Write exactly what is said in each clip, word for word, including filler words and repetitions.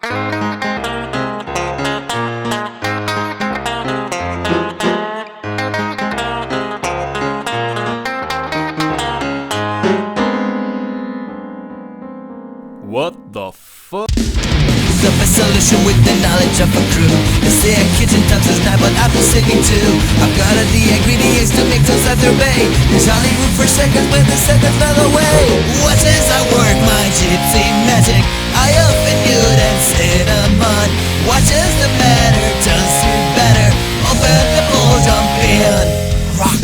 What the fuck? Up a solution with the knowledge of a crew. They say a kitchen touch is nice, but I've been singing too. I've got all the ingredients to make toast at their bay. There's only room for seconds when the seconds fell away. Watch as I work my gypsy magic. I often knew that cinnamon. Watch as the matter turns to better. Open the bowl, jump in, rock.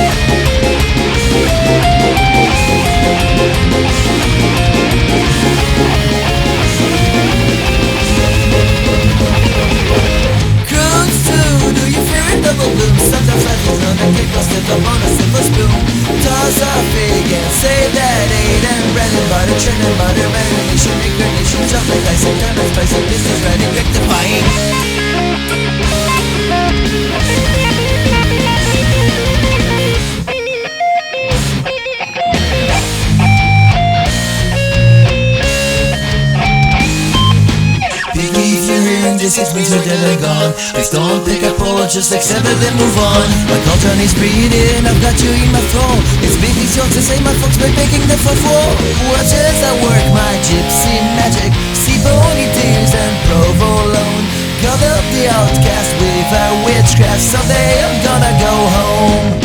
Sometimes life is on a cake, I'll slip up on a silver spoon. Toss a fig and save that eight. And bread and butter, churn and butter, marination, incarnation, chocolate, ice and caramel, spice and business ready, rectifying. This is means you're dead and gone. Please don't take a pull, just accept it and move on. My culture needs breathing, I've got you in my throat. It's big, it's yours to say my folks by making the for four. Watch as I work my gypsy magic. See ponytails and provolone. Cut up the outcast with our witchcraft. Someday I'm gonna go home.